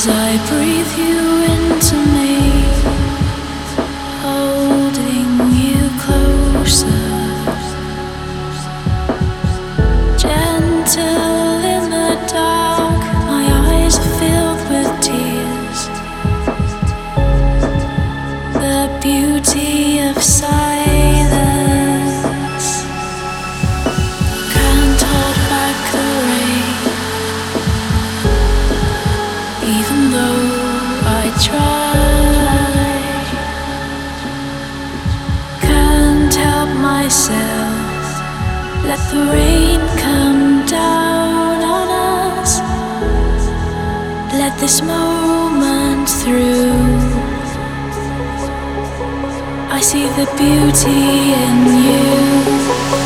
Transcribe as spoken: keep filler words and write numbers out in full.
As I breathe you into me, holding you closer, gentle in the dark, my eyes are filled with tears. The beauty of silence can't hold back the rain, even though I try. Can't help myself, let the rain come down on us. Let this moment through. I see the beauty in you.